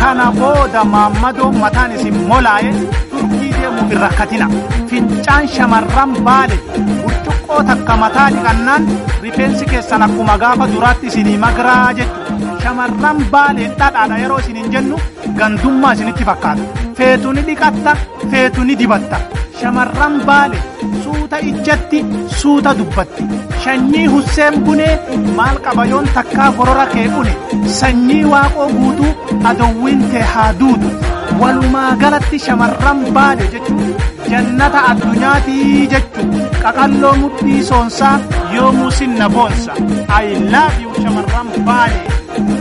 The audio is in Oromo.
kana booda Maammadoo mataan isin molaaye turkii deemu irra katina. Fincaan shamarran Baalee burcuqqoo takka mataa dhiqannaan rifeensi keessan akkuma gaafa duraatti isinii magraa jechuudha. Shamarran Baalee dhadhaadha yeroo isiniin jennu gandummaa isinitti fakkaata. Feetuni dhiqatta, feetuni dibatta. Shamarran Baalee suuta ijjatti, suuta dubbatti. Sanyii Husseen Bunee maal qabayoon takkaa gorora kee une. Sanyii Waaqoo guutuu adowwiin tee haa duutu. Walumaa galatti shamarran Baalee jechuun jannata addunyaatii jechuun qaqalloo mudhii soonsaa yoomuu sinna boonsa. I love you shamarran Baalee.